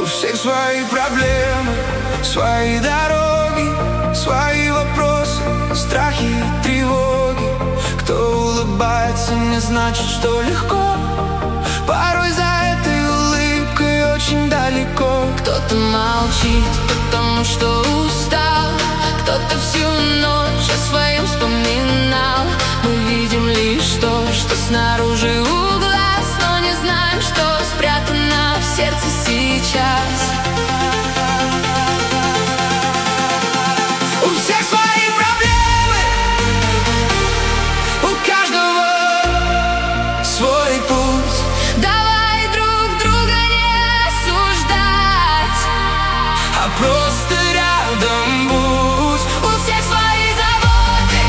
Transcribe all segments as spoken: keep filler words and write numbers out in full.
всех свои проблемы, свои дороги, свои вопросы, страхи и тревоги. Кто улыбается, не значит, что легко. Порой за этой улыбкой очень далеко. Кто-то молчит, потому что устал, кто-то всю ночь о своем вспоминал. Мы видим лишь то, что снаружи у глаз, но не знаем, что спрятано в сердце сейчас. У всех свои проблемы, у каждого свой путь. Давай друг друга не осуждать, А просто рядом будь. у всех свои заботы,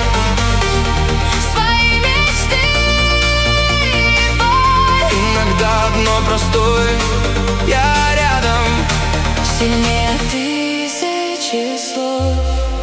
свои мечты и боль. Иногда одно простое: я рядом. Сильнее тысячи слов.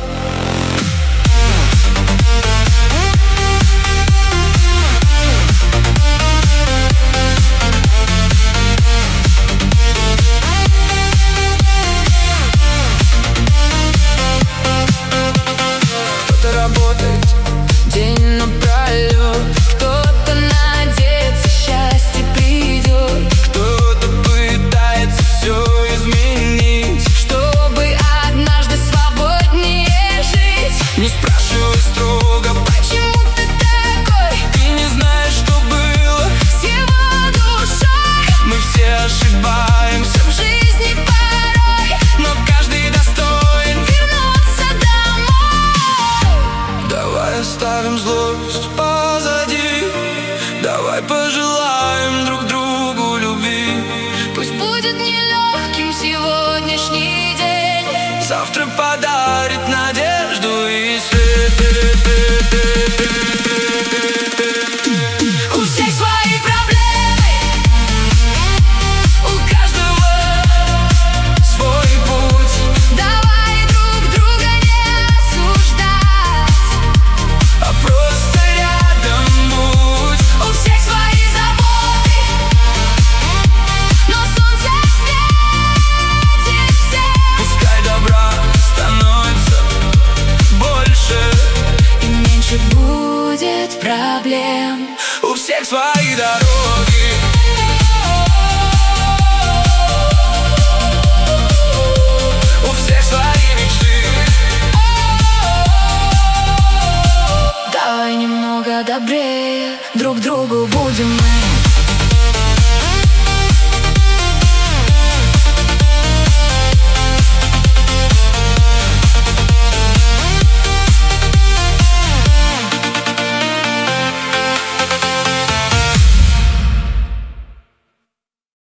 Кто-то работает день напролет, Кто-то надеется, счастье придет, кто-то пытается все изменить, чтобы однажды свободнее жить. не спрашивай строго, Почему ты такой ты не знаешь, что было. с его душой? Мы все ошибаемся, В жизни порой но каждый достоин. вернуться домой. Давай оставим злость позади, давай пожелаем друг другу любви. Пусть будет нелегким сегодняшний день, Завтра по